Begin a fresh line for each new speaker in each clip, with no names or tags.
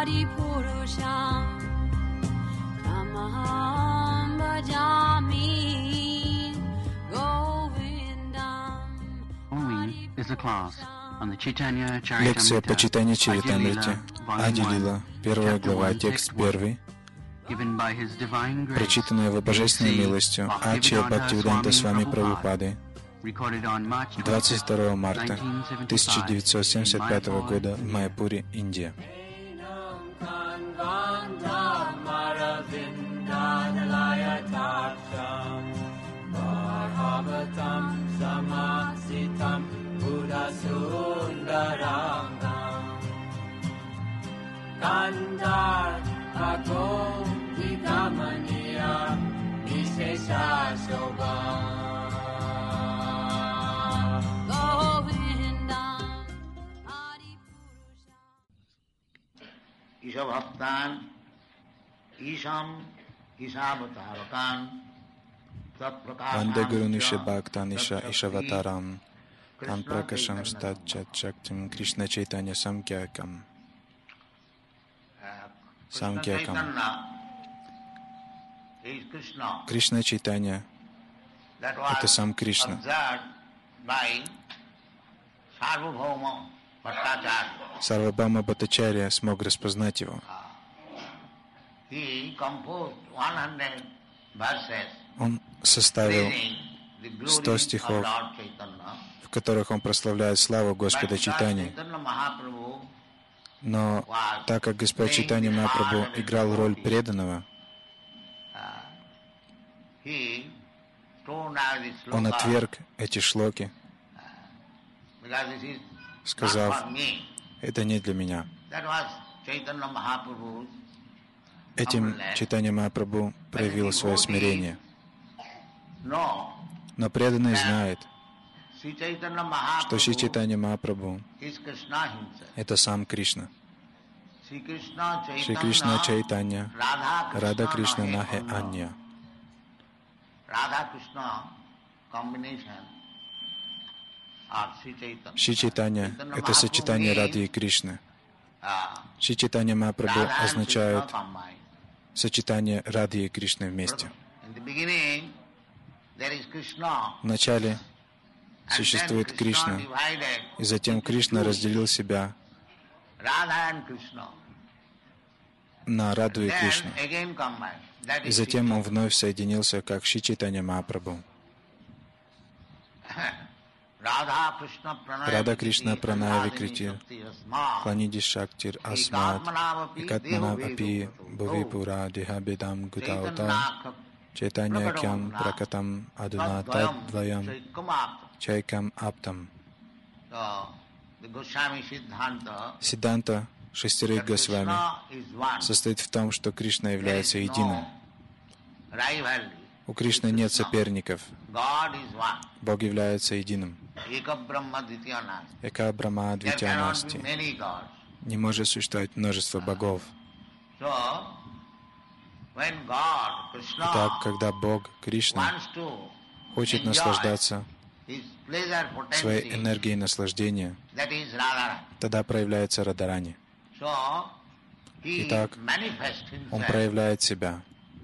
Лекция по Чайтанья Чаритамрите, Ади-лила, 1 глава, текст 1, прочитанная Его Божественной милостью Ачарья Бхактивиданта Свами Прабхупады, 22 марта 1975 года в Майяпуре, Индия.
Ishabhaktan, Isham, Ishavatarakan,
Ванде Гурунуша Бхактаниша Ишаватарам, Тан Пракашам Стачат Шактим Кришна Чайтанья Самкьякам. Кришна Чайтанья — это сам Кришна. Сарвабхаума Бхаттачарья смог распознать его. Он составил 100 стихов, в которых он прославляет славу Господа Чайтаньи. Но так как Господь Чайтанья Махапрабху играл роль преданного, он отверг эти шлоки, сказав: «Это не для меня». Этим Чайтанья Махапрабху проявил свое смирение. Но преданный знает, что Шри Чайтанья Махапрабху — это сам Кришна. Шри Кришна Чайтанья, Рада Кришна Нахе Анья. Шри Чайтанья — это сочетание Рады и Кришны. Шри Чайтанья Махапрабху означает сочетание Рады и Кришны вместе. Вначале существует Кришна, и затем Кришна разделил себя на Раду и Кришну. И затем он вновь соединился как Шри Чайтанья Махапрабху. Рада Кришна Праная Викрити, Кланиди Шактир Асмат, Экатманав Апи Бхуви Пура Диха Бедам Гутаута, Чайтанья Кям Пракатам Адуна Тадваям Чайкам Аптам. Сиддханта шестерых Госвами состоит в том, что Кришна является единым. У Кришны нет соперников. Бог является единым. Эка Брахма Двитьянасти. Не может существовать множество богов. Итак, когда Бог, Кришна, хочет наслаждаться своей энергией наслаждения, тогда проявляется Радарани. Итак, Он проявляет себя.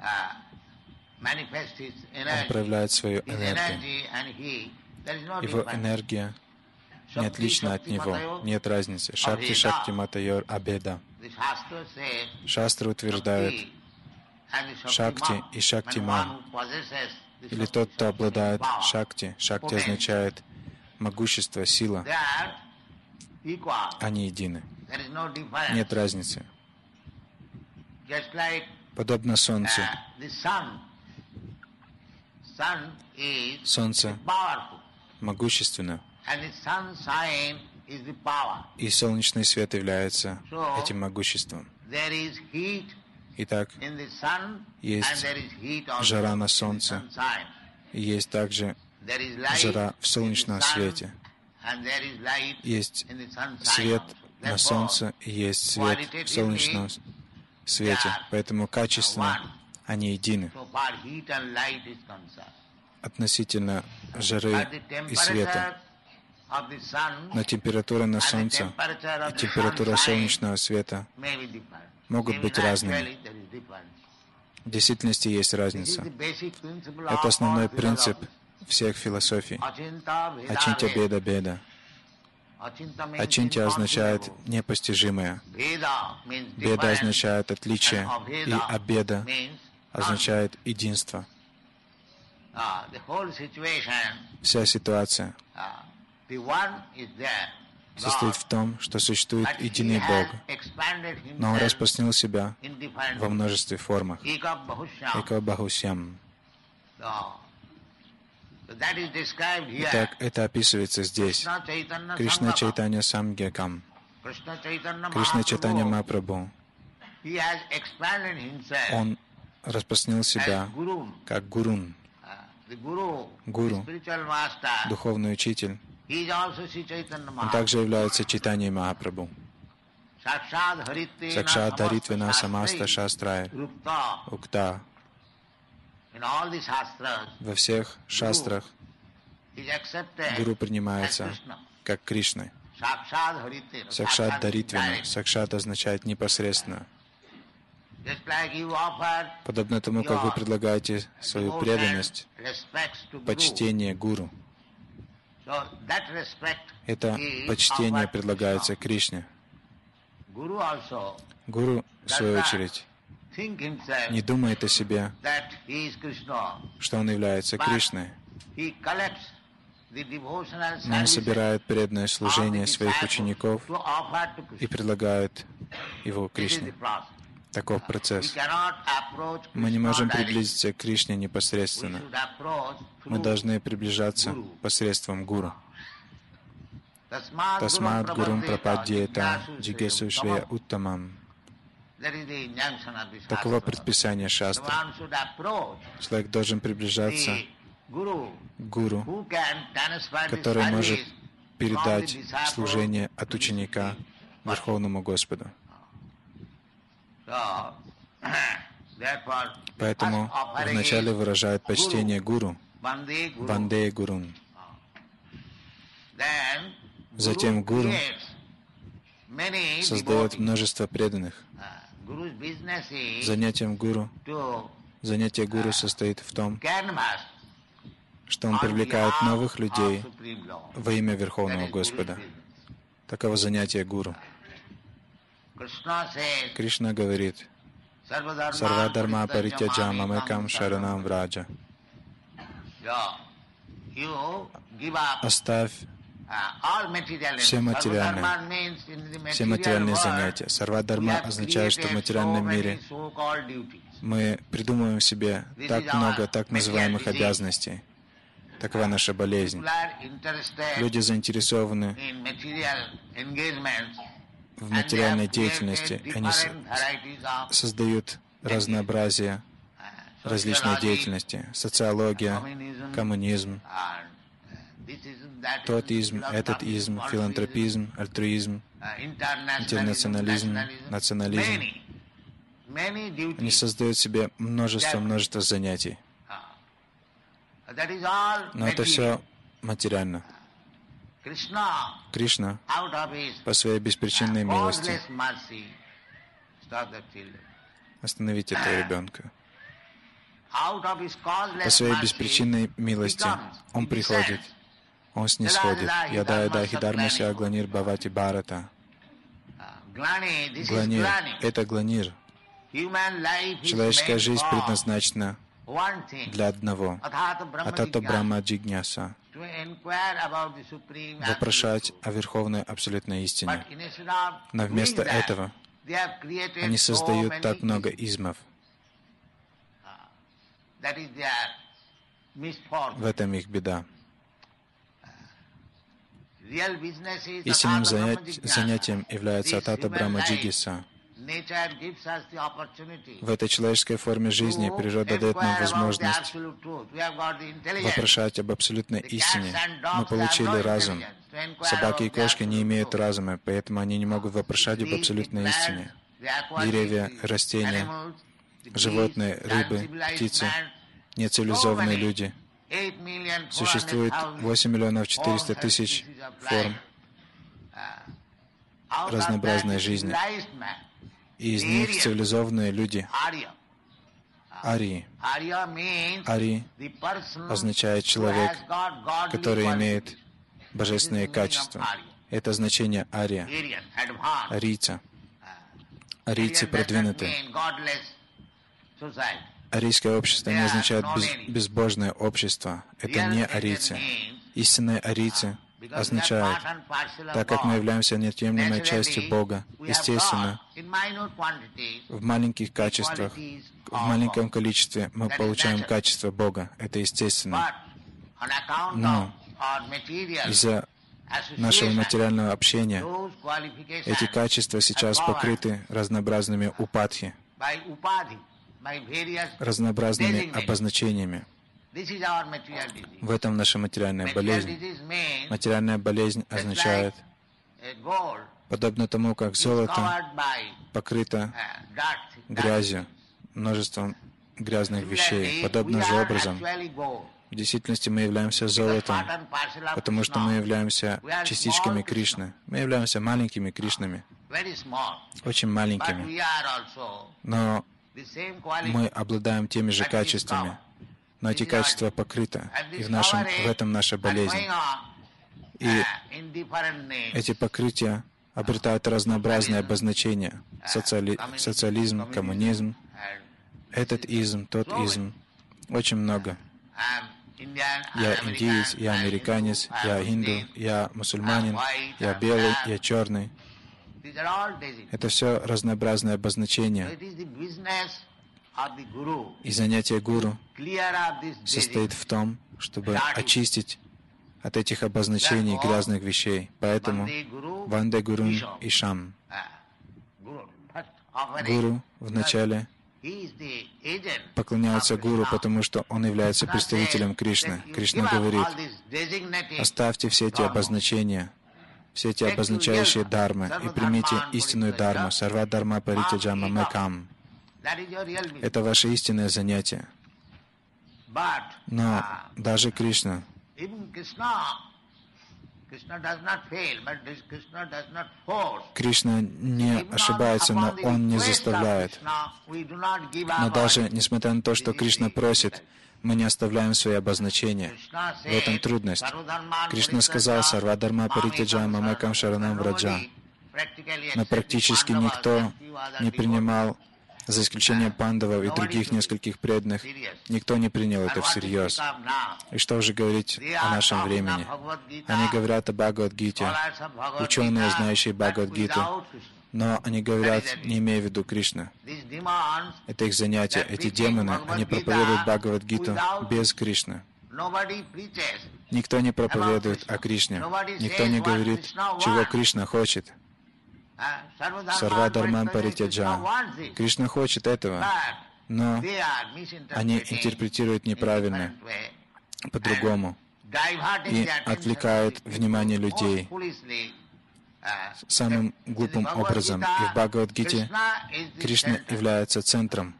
Он проявляет свою энергию. Его энергия не отлична от Него, нет разницы. Шакти Шакти Матайор Абеда. Шастры утверждают, Шакти и Шактиман, или тот, кто обладает Шакти. Шакти означает могущество, сила. Они едины. Нет разницы. Подобно Солнцу. Солнце могущественно, и солнечный свет является этим могуществом. Итак, есть жара на солнце, и есть также жара в солнечном свете. Есть свет на солнце, и есть свет в солнечном свете. Поэтому качественно они едины относительно жары и света. Но температура на Солнце и температура солнечного света могут быть разными. В действительности есть разница. Это основной принцип всех философий. Ачинтя беда беда. Ачинтя означает непостижимое. Беда означает отличие, и абеда означает единство. Вся ситуация состоит в том, что существует единый Бог, но Он распространил себя во множестве формах. Эка Бахусьям. Итак, это описывается здесь. Кришна Чайтанья Самгьякам. Кришна Чайтанья Махапрабху. Он распространил себя как гурун. Гуру, духовный учитель. Он также является Чайтаньей Махапрабху. Сакшат Даритвина Самаста Шастрая Укта. Во всех шастрах Гуру принимается как Кришна. Сакшат Даритвина. Сакшат означает непосредственно. Подобно тому, как вы предлагаете свою преданность, почтение Гуру. Это почтение предлагается Кришне. Гуру, в свою очередь, не думает о себе, что он является Кришной, но он собирает преданное служение своих учеников и предлагает его Кришне. Таков процесс. Мы не можем приблизиться к Кришне непосредственно. Мы должны приближаться посредством Гуру. Тасмат гурум прападьета джигесу шрея уттамам. Таково предписание шастры. Человек должен приближаться к Гуру, который может передать служение от ученика Верховному Господу. Поэтому вначале выражает почтение Гуру, Ванде Гурун. Затем Гуру создает множество преданных. Занятие Гуру состоит в том, что он привлекает новых людей во имя Верховного Господа. Таково занятие Гуру. Кришна говорит: «Сарвадарма паритяджа мамекам шаранам враджа». Оставь все материальные занятия. Сарвадарма означает, что в материальном мире мы придумываем себе так много так называемых обязанностей. Такова наша болезнь. Люди заинтересованы в материальной деятельности. Они создают разнообразие различной деятельности. Социология, коммунизм, тот изм, этот изм, филантропизм, альтруизм, интернационализм, национализм. Они создают себе множество занятий. Но это все материально. Кришна по своей беспричинной милости. Остановите этого ребенка. По своей беспричинной милости Он приходит, Он снисходит. Яда хидармася гланир бхавати бхарата. Гланир — это гланир. Человеческая жизнь предназначена для одного. Атата Брахма Джигняса. Вопрошать о Верховной Абсолютной Истине. Но вместо этого они создают так много измов. В этом их беда. Истинным занятием является Атата Брахма Джигьяса. В этой человеческой форме жизни природа дает нам возможность вопрошать об абсолютной истине. Мы получили разум. Собаки и кошки не имеют разума, поэтому они не могут вопрошать об абсолютной истине. Деревья, растения, животные, рыбы, птицы, нецивилизованные люди Существует 8 миллионов 400 тысяч форм разнообразной жизни. И из них цивилизованные люди, арии. Ари означает человек, который имеет божественные качества. Это значение ария, арийца. Арийцы продвинутые. Арийское общество не означает безбожное общество. Это не арийцы. Истинные арийцы означают, так как мы являемся неотъемлемой частью Бога, естественно, в маленьких качествах, в маленьком количестве мы получаем качество Бога. Это естественно. Но из-за нашего материального общения эти качества сейчас покрыты разнообразными упадхи, разнообразными обозначениями. В этом наша материальная болезнь. Материальная болезнь означает, подобно тому, как золото покрыто грязью, множеством грязных вещей. Подобным же образом, в действительности мы являемся золотом, потому что мы являемся частичками Кришны. Мы являемся маленькими Кришнами, очень маленькими. Но мы обладаем теми же качествами. Но эти качества покрыты, и в этом наша болезнь. И эти покрытия обретают разнообразные обозначения. Социализм, коммунизм, этот изм, тот изм. Очень много. Я индиец, я американец, я хинду, я мусульманин, я белый, я черный. Это все разнообразные обозначения. И занятие гуру состоит в том, чтобы очистить от этих обозначений грязных вещей. Поэтому Ванде Гурун Ишам. Гуру вначале поклоняется гуру, потому что он является представителем Кришны. Кришна говорит: оставьте все эти обозначения, все эти обозначающие дharмы, и примите истинную дharму. Сарва дharma паритяджа мамекам. Это ваше истинное занятие. Но даже Кришна, Кришна не ошибается, но Он не заставляет. Но даже несмотря на то, что Кришна просит, мы не оставляем свои обозначения. В этом трудность. Кришна сказал: «Сарва дharma паритяджа мамекам шаранам враджа». Но практически никто не принимал, за исключением пандавов и других нескольких преданных, никто не принял это всерьез. И что уже говорить о нашем времени? Они говорят о Бхагавад-гите, ученые, знающие Бхагавад-гиту, но они говорят, не имея в виду Кришну. Это их занятие. Эти демоны, они проповедуют Бхагавад-гиту без Кришны. Никто не проповедует о Кришне. Никто не говорит, чего Кришна хочет. Сарва дharmam паритяджа. Кришна хочет этого, но они интерпретируют неправильно, по-другому, и отвлекают внимание людей самым глупым образом. И в Бхагавад-гите Кришна является центром.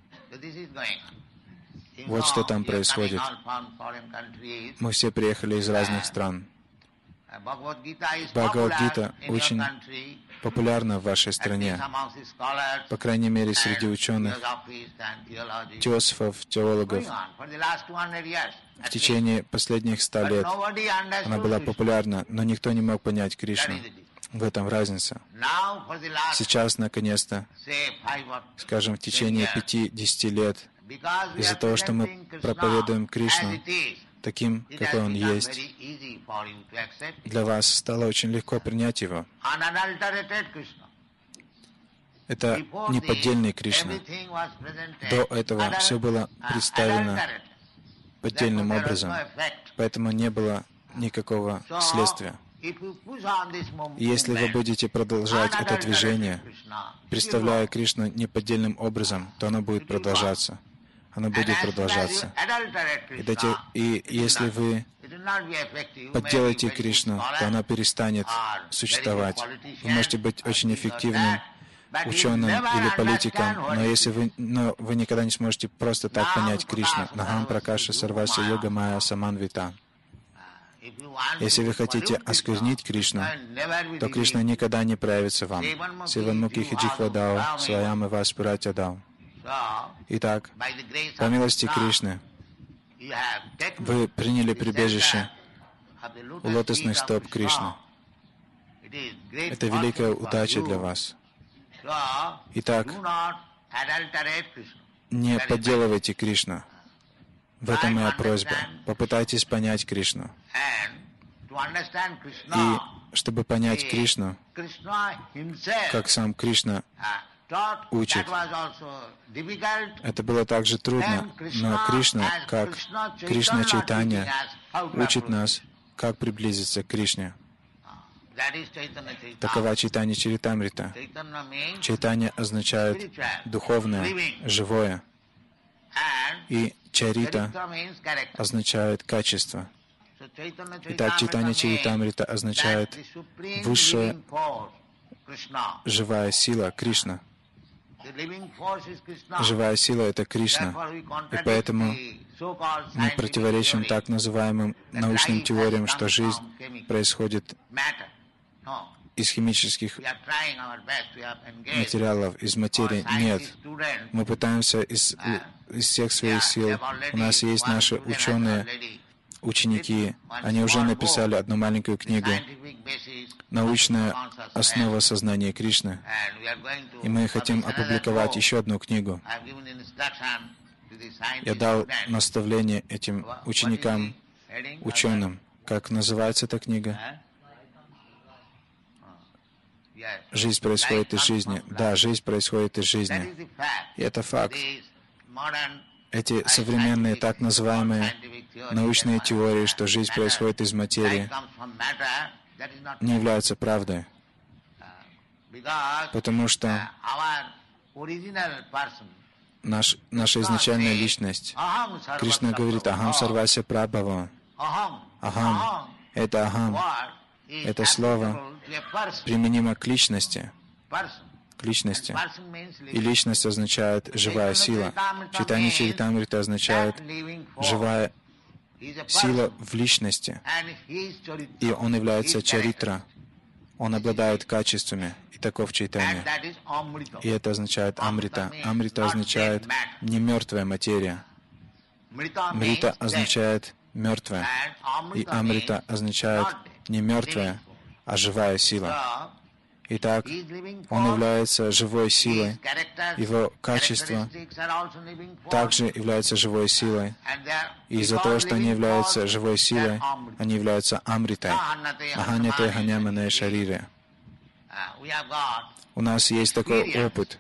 Вот что там происходит. Мы все приехали из разных стран. Бхагавад-гита очень популярна в вашей стране, по крайней мере, среди ученых, теософов, теологов. В течение последних 100 лет она была популярна, но никто не мог понять Кришну. В этом разница. Сейчас, наконец-то, скажем, в течение 5-10 лет, из-за того, что мы проповедуем Кришну таким, какой Он есть, для вас стало очень легко принять Его. Это неподдельный Кришна. До этого все было представлено поддельным образом, поэтому не было никакого следствия. И если вы будете продолжать это движение, представляя Кришну неподдельным образом, то оно будет продолжаться. Оно будет продолжаться. И если вы подделаете Кришну, то она перестанет существовать. Вы можете быть очень эффективным ученым или политикам, но вы никогда не сможете просто так понять Кришну. Нахам пракаша сарвася йога майя саманвита. Если вы хотите осквернить Кришну, то Кришна никогда не проявится вам. Сиванмукхи хиджихвадао, сваям и васпуратядау. Итак, по милости Кришны, вы приняли прибежище у лотосных стоп Кришны. Это великая удача для вас. Итак, не подделывайте Кришну. В этом моя просьба. Попытайтесь понять Кришну. И чтобы понять Кришну, как сам Кришна учит, это было также трудно, но Кришна, как Кришна Чайтанья, учит нас, как приблизиться к Кришне. Такова Чайтанья Чаритамрита. Чайтанья означает духовное, живое. И Чарита означает качество. Итак, Чайтанья Чаритамрита означает высшая живая сила Кришна. Живая сила — это Кришна. И поэтому мы противоречим так называемым научным теориям, что жизнь происходит из химических материалов, из материи. Нет. Мы пытаемся из всех своих сил. У нас есть наши ученые, ученики. Они уже написали одну маленькую книгу «Научная основа сознания Кришны». И мы хотим опубликовать еще одну книгу. Я дал наставление этим ученикам, ученым. Как называется эта книга? Жизнь происходит из жизни. Да, жизнь происходит из жизни. И это факт. Эти современные так называемые научные теории, что жизнь происходит из материи, не являются правдой. Потому что наша изначальная личность, Кришна говорит «Ахам сарвася прабхава». Ахам — это ахам. Это слово применимо к личности. К личности. И личность означает живая сила. Чайтанья Чаритамрита означает живая сила в личности. И он является чаритра. Он обладает качествами. И таков Чайтанья. И это означает амрита. Амрита означает не мертвая материя. Мрита означает мертвая. И амрита означает не мертвая, а живая сила. Итак, он является живой силой. Его качество также является живой силой. И из-за того, что они являются живой силой, они являются амритой. Аханяте ханямане шарире. У нас есть такой опыт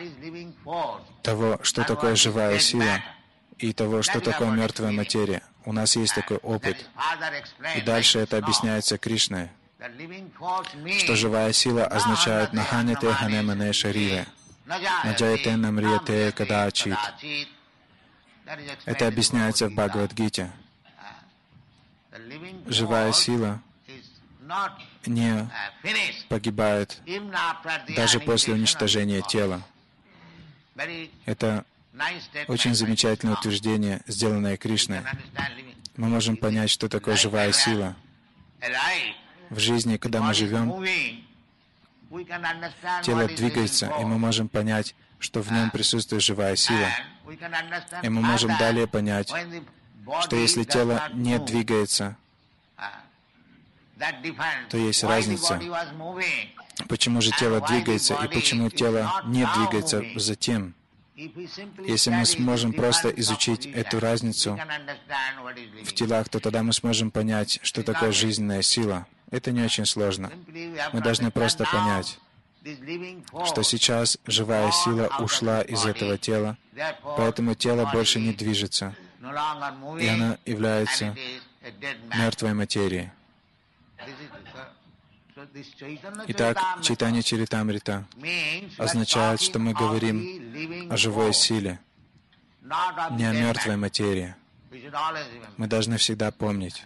того, что такое живая сила, и того, что такое мертвая материя. У нас есть такой опыт. И дальше это объясняется Кришной, что живая сила означает «наханяте ханемане шарире», «наджаяте намрияте кадачит». Это объясняется в Бхагавад-гите. Живая сила не погибает даже после уничтожения тела. Это очень замечательное утверждение, сделанное Кришной. Мы можем понять, что такое живая сила. В жизни, когда мы живем, тело двигается, и мы можем понять, что в нем присутствует живая сила. И мы можем далее понять, что если тело не двигается, то есть разница. Почему же тело двигается, и почему тело не двигается затем? Если мы сможем просто изучить эту разницу в телах, то тогда мы сможем понять, что такое жизненная сила. Это не очень сложно. Мы должны просто понять, что сейчас живая сила ушла из этого тела, поэтому тело больше не движется, и оно является мертвой материей. Итак, Чайтанья Чаритамрита означает, что мы говорим о живой силе, не о мертвой материи. Мы должны всегда помнить.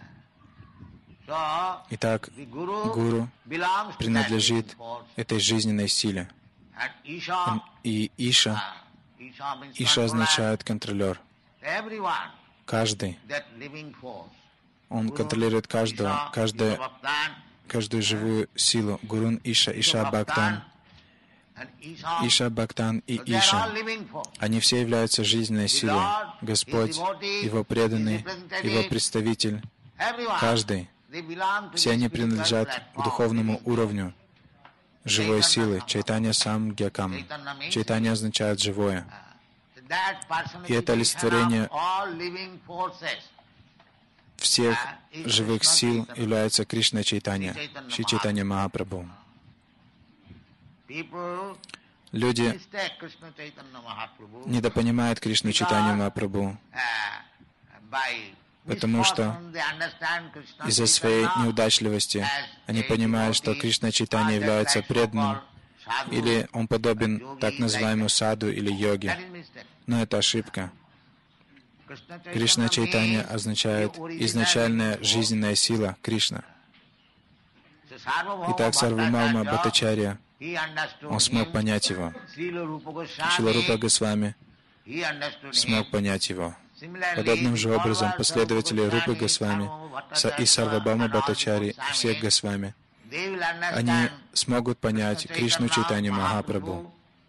Итак, Гуру принадлежит этой жизненной силе. И Иша означает контролер. Каждый. Он контролирует каждую живую силу. Гурун Иша Бхактан. Иша Бхактан и Иша. Они все являются жизненной силой. Господь, Его преданный, Его представитель. Каждый. Все они принадлежат к духовному уровню живой силы. Чайтанья Самгьякам. Чайтанья означает живое. И это олицетворение всех живых сил является Кришна Чайтанья, Шри Чайтанья Махапрабху. Люди недопонимают Кришну Чайтанью Махапрабху, потому что из-за своей неудачливости они понимают, что Кришна Чайтанья является преданным, или он подобен так называемому саду или йоге. Но это ошибка. Кришна Чайтанья означает изначальная жизненная сила Кришна. Итак, Сарвабхаума Бхаттачарья, он смог понять его. Шрила Рупа Госвами смог понять его. Подобным же образом последователи Рупы Госвами и Сарвабхаума Бхаттачарьи и всех Госвами, они смогут понять Кришну Чайтанью Махапрабху.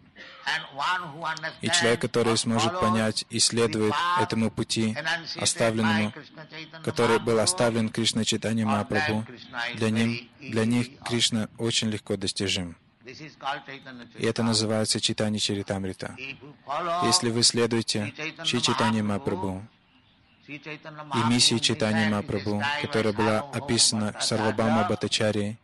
И человек, который сможет понять и следует этому пути, оставленному, который был оставлен Кришна Чайтаньей Махапрабху, для них Кришна очень легко достижим. И это называется Чайтанья Чаритамрита. Если вы следуете Шри Чайтанье Махапрабху и миссии Чайтаньи Махапрабху, которая была описана Сарвабхаума Бхаттачарьей,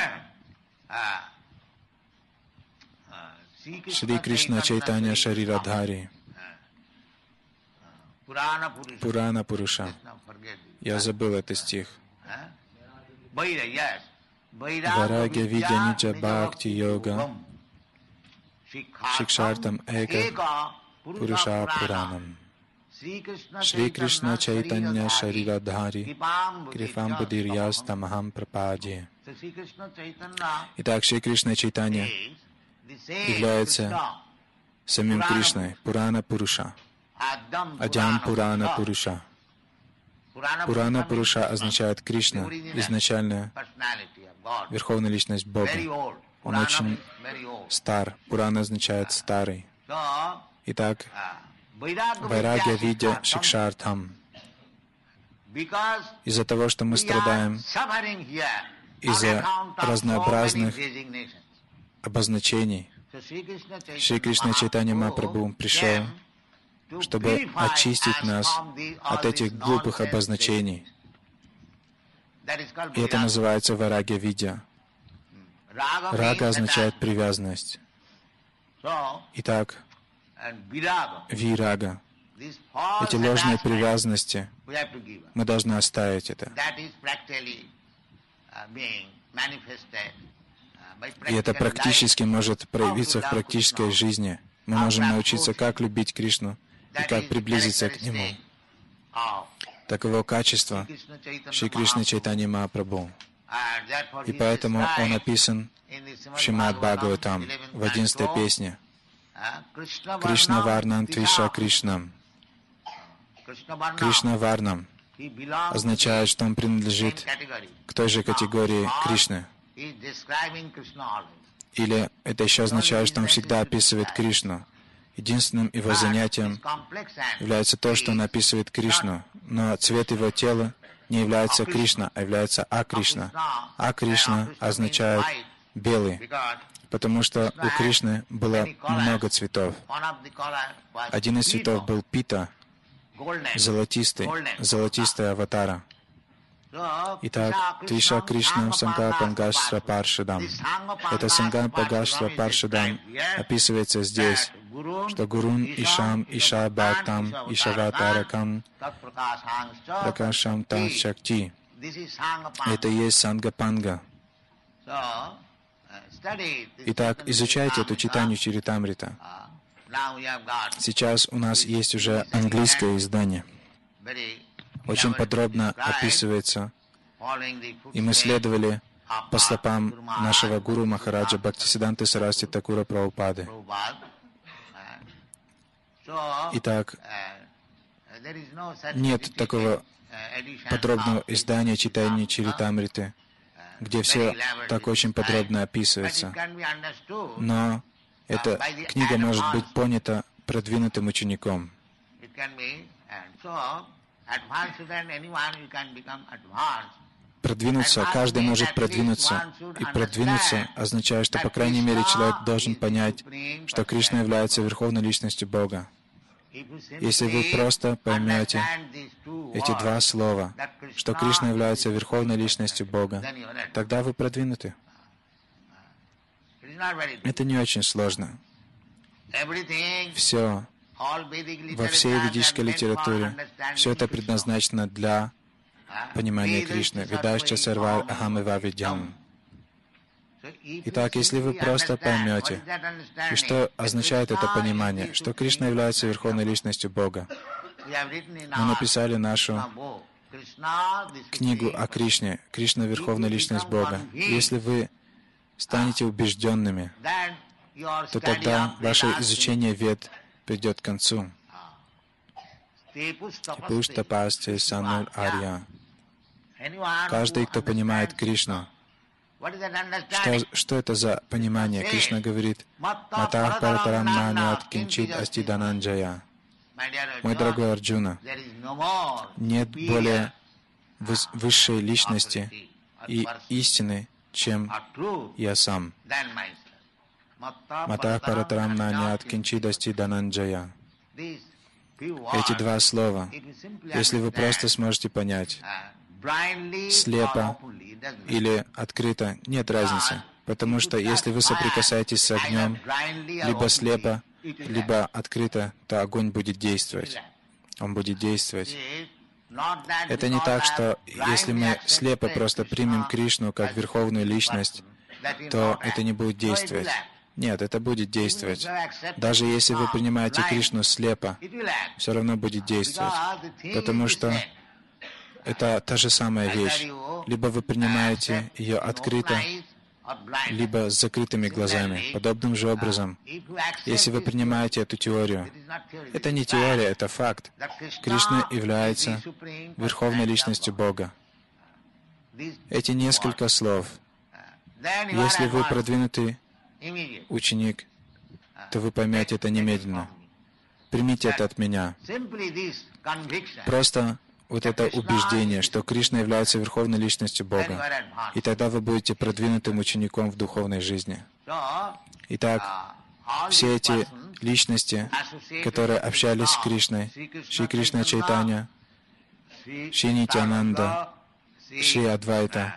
Шри Кришна Чайтанья Шарирадхари, Пурана Пуруша. Я забыл этот стих. Варагья видя ниджа бхакти йога шикшартам эка Пуруша Пуранам. Шри Кришна Чайтанья Шарирадхари Крифамбудирьястамахам Прападье. Итак, Шри Кришна Чайтанья является самим Кришной, Пурана Пуруша, Адям Пурана Пуруша. Пурана Пуруша означает Кришна, изначальная Верховная Личность Бога. Он очень стар. Пурана означает старый. Итак, Вайрагья видя Шикшартхам. Из-за того, что мы страдаем из-за разнообразных обозначений, Шри Кришна Чайтанья Махапрабху пришел, чтобы очистить нас от этих глупых обозначений. И это называется Вайрагья видя. Рага означает привязанность. Итак, вирага. Эти ложные привязанности, мы должны оставить это. И это практически может проявиться в практической жизни. Мы можем научиться, как любить Кришну и как приблизиться к Нему. Таково качество Шри Кришны Чайтаньи Махапрабху. И поэтому он описан в Шримад Бхагаватам в 11-й песне. Кришна Варнам Твиша Кришнам. Кришна Варнам означает, что он принадлежит к той же категории Кришны. Или это еще означает, что он всегда описывает Кришну. Единственным его занятием является то, что он описывает Кришну, но цвет его тела не является Кришна, а является А-Кришна. А-Кришна означает белый, потому что у Кришны было много цветов. Один из цветов был пита, золотистая аватара. Итак, Твиша Кришнам Сангапангашра Паршадам. Это Сангапангашра Паршадам описывается здесь, что Гурун Ишам Иша Бхактам Ишаватаракам Пракашам Там Шакти. Это и есть Сангапанга. Итак, изучайте эту Чайтанью Чаритамрита. Сейчас у нас есть уже английское издание. Очень подробно описывается, и мы следовали по стопам нашего гуру Махараджа Бхактисиданты Сарасвати Такура Прабхупады. Итак, нет такого подробного издания Чайтанья Чаритамриты, где все так очень подробно описывается. Но эта книга может быть понята продвинутым учеником. Продвинуться, каждый может продвинуться. И продвинуться означает, что, по крайней мере, человек должен понять, что Кришна является Верховной Личностью Бога. Если вы просто поймете эти два слова, что Кришна является Верховной Личностью Бога, тогда вы продвинуты. Это не очень сложно. Все, во всей ведической литературе, все это предназначено для понимания Кришны. Ведашча сарвар ахамева видьям. Итак, если вы просто поймете, и что означает это понимание, что Кришна является Верховной Личностью Бога. Мы написали нашу книгу о Кришне. Кришна — Верховная Личность Бога. Если вы станете убежденными, то тогда ваше изучение Вед придет к концу. Пуштапасте сануль арья. Каждый, кто понимает Кришну, что это за понимание? Кришна говорит: «Матах паратарам нанят кинчит асти дананджая». Мой дорогой Арджуна, нет более высшей личности и истины, чем я сам. Матах паратарам нанят кинчит асти дананджая. Эти два слова, если вы просто сможете понять, слепо или открыто, нет разницы. Потому что если вы соприкасаетесь с огнем, либо слепо, либо открыто, то огонь будет действовать. Он будет действовать. Это не так, что если мы слепо просто примем Кришну как Верховную Личность, то это не будет действовать. Нет, это будет действовать. Даже если вы принимаете Кришну слепо, все равно будет действовать. Потому что это та же самая вещь. Либо вы принимаете ее открыто, либо с закрытыми глазами. Подобным же образом, если вы принимаете эту теорию, это не теория, это факт. Кришна является Верховной Личностью Бога. Эти несколько слов, если вы продвинутый ученик, то вы поймете это немедленно. Примите это от меня. Просто вот это убеждение, что Кришна является Верховной Личностью Бога, и тогда вы будете продвинутым учеником в духовной жизни. Итак, все эти личности, которые общались с Кришной, Шри Кришна Чайтанья, Шри Нитьянанда, Шри Адвайта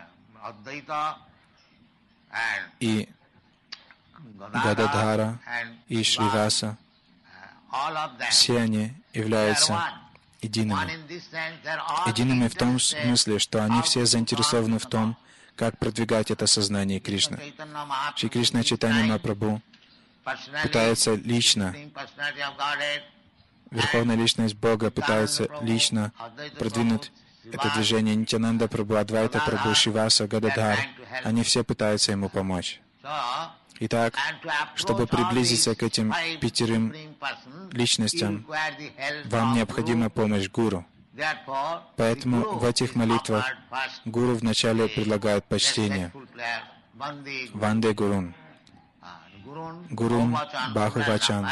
и Гададхара и Шриваса, все они являются едиными. Едиными в том смысле, что они все заинтересованы в том, как продвигать это сознание Кришны. Шри Кришна Чайтанья Махапрабху пытается лично, Верховная Личность Бога пытается лично продвинуть это движение. Нитьянанда Прабху, Адвайта Прабху, Шриваса, Гададхар, они все пытаются ему помочь. Итак, чтобы приблизиться к этим 5 личностям, вам необходима помощь Гуру. Поэтому в этих молитвах Гуру вначале предлагает почтение. Ванде Гурун. Гурун Бахувачан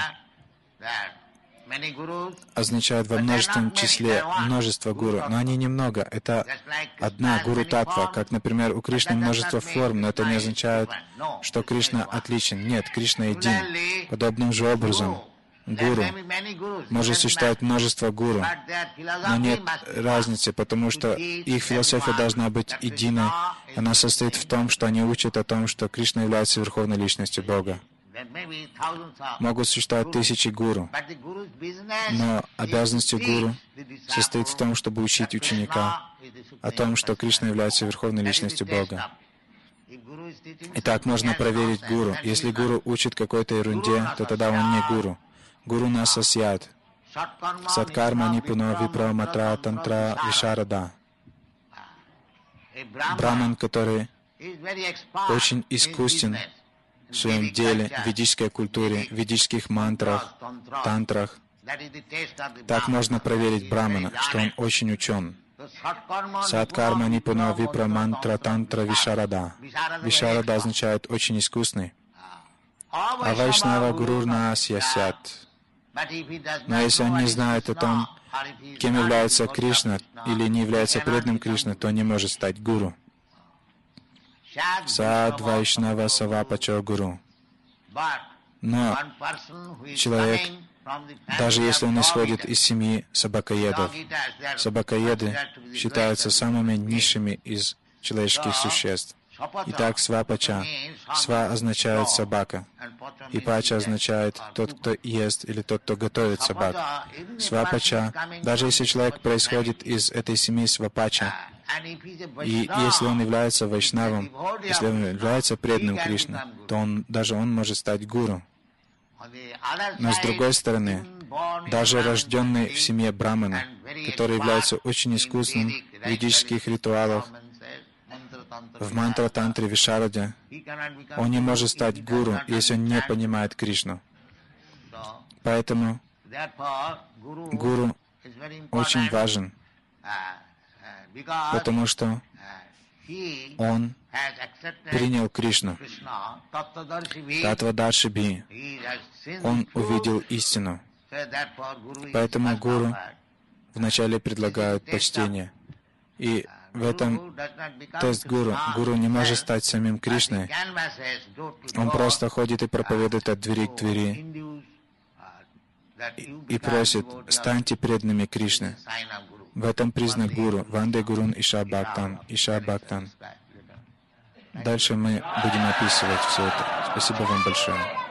означает во множественном числе множество гуру, но они немного. Это одна гуру-татва, как, например, у Кришны множество форм, но это не означает, что Кришна отличен. Нет, Кришна един. Подобным же образом, гуру может существовать множество гуру, но нет разницы, потому что их философия должна быть единой. Она состоит в том, что они учат о том, что Кришна является Верховной Личностью Бога. Могут существовать 1000 гуру, но обязанностью гуру состоит в том, чтобы учить ученика о том, что Кришна является Верховной Личностью Бога. Итак, можно проверить гуру. Если гуру учит какой-то ерунде, то тогда он не гуру. Гуру насасьят. Саткарма нипуно випра матра тантра вишарада. Браман, который очень искусен в своем деле, в ведической культуре, в ведических мантрах, тантрах. Так можно проверить брамана, что он очень учен. Садкарма Нипуна Випра Мантра Тантра Вишарада. Вишарада означает очень искусный. А Вайшнава Гуру Нас Ясят. Но если он не знает о том, кем является Кришна или не является преданным Кришны, то не может стать гуру. Сад Вайшнава Савапачо Гуру. Но человек, даже если он исходит из семьи собакоедов, собакоеды считаются самыми низшими из человеческих существ. Итак, свапача. Сва означает собака, и пача означает тот, кто ест, или тот, кто готовит собак. Свапача, даже если человек происходит из этой семьи свапача, и если он является вайшнавом, если он является преданным Кришне, то даже он может стать гуру. Но с другой стороны, даже рожденный в семье брамана, который является очень искусным в ведических ритуалах, в мантра-тантре Вишараде, он не может стать гуру, если он не понимает Кришну. Поэтому гуру очень важен, потому что он принял Кришну. Татвадарши Би. Он увидел истину. Поэтому гуру вначале предлагают почтение. И в этом, то есть гуру не может стать самим Кришной. Он просто ходит и проповедует от двери к двери и просит: станьте преданными Кришне. В этом признак гуру. Ванде Гурун Иша Бхактан. Иша Бхактан. Дальше мы будем описывать все это. Спасибо вам большое.